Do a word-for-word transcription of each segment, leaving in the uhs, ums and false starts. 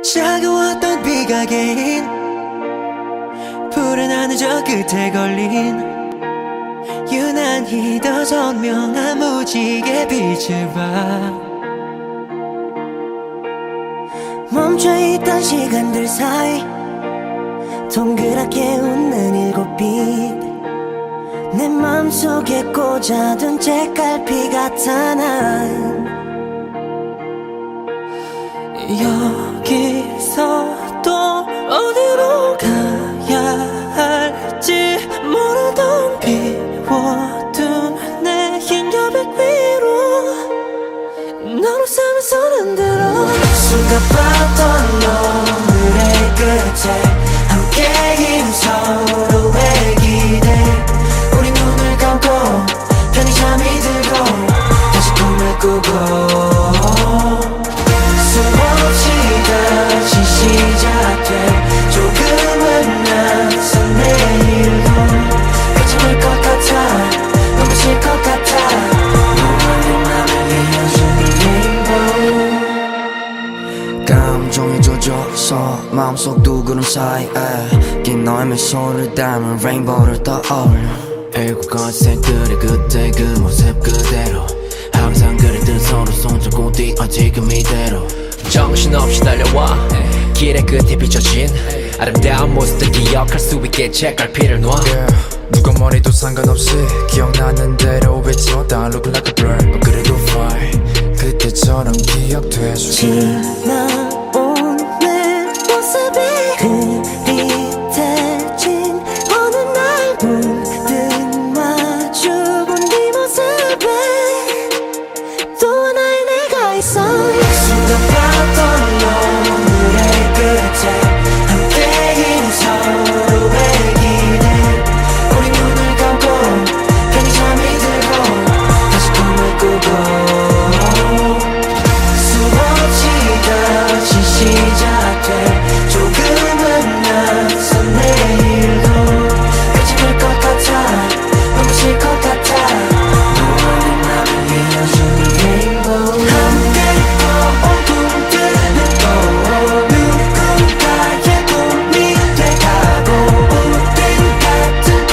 차가웠던 비가 개인 불안한 저 끝에 걸린 유난히 더 선명한 무지개 빛을 봐. 멈춰있던 시간들 사이 동그랗게 웃는 일곱 빛 내 맘속에 꽂아둔 책갈피 같아 난 여기서 또 어디로 가야 할지 모르던 비워둔 내 흰 여백 위로 너로 삼은 손 들어 순간 봤던 오늘의 끝에 함께인 서로의 기대 우리 눈을 감고 편히 잠이 들고 다시 꿈을 꾸고 수없이 다시 시작돼 조금은 낯선 내일도 끝이 날 것 같아 너무 질 것 같아 너와 나를 이어준 레인보우 감정이 젖어서 마음속 두 구름 사이에 긴 너의 미소를 닮은 레인보우를 떠올려 일곱 가지 색들의 그때 그 모습 그대로 항상 그랬던 서로 손잡고 뛰어 지금 이대로 정신없이 달려와 길의 끝에 비춰진 아름다운 모습들 기억할 수 있게 책갈피를 놔 yeah. 누가 뭐래도 상관없이 기억나는 대로 외쳐 다 look like a bird 그래도 fine 그때처럼 기억돼줘 지나온 내 모습이 흐릿해진 어느 날 문득 마주본 네 모습에 또 하나의 내가 있어 순간 봤던 오늘의 끝에 함께인 서로의 기대 우리 눈을 감고 편히 잠이 들고 다시 꿈을 꾸고 다시 시작돼 조금은 낯선 내일도 끝이 날 것 같아 너무 질 것 같아 너와 나를 이어준 레인보우 함께 온 꿈들은 또 누군가의 꿈이 돼가고 우린 같은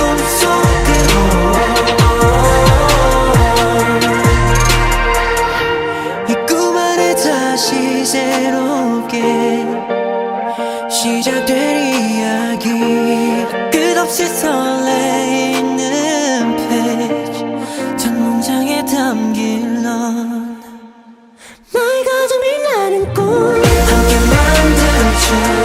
꿈속으로 이 꿈 안에 다시 새롭게 시작될 이야기 끝없이 설레이는 페이지 첫 문장에 담긴 넌 나의 가장 빛나는 꿈 함께 만든 춤